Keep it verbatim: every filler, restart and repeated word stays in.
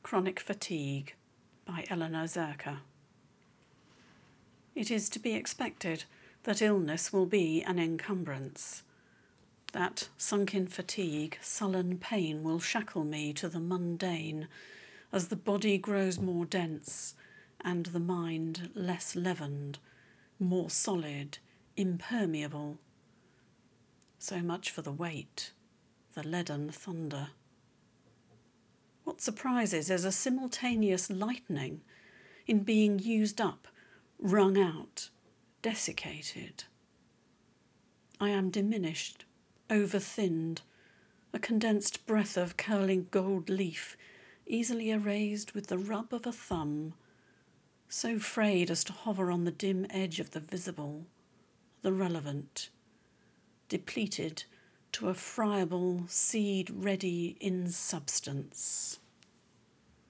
Chronic Fatigue by Eleanor Zerker. It is to be expected that illness will be an encumbrance, that sunken fatigue, sullen pain will shackle me to the mundane as the body grows more dense and the mind less leavened, more solid, impermeable. So much for the weight, the leaden thunder. What surprises is a simultaneous lightening in being used up, wrung out, desiccated. I am diminished, over-thinned, a condensed breath of curling gold leaf, easily erased with the rub of a thumb, so frayed as to hover on the dim edge of the visible, the relevant, depleted to a friable, seed-ready insubstance.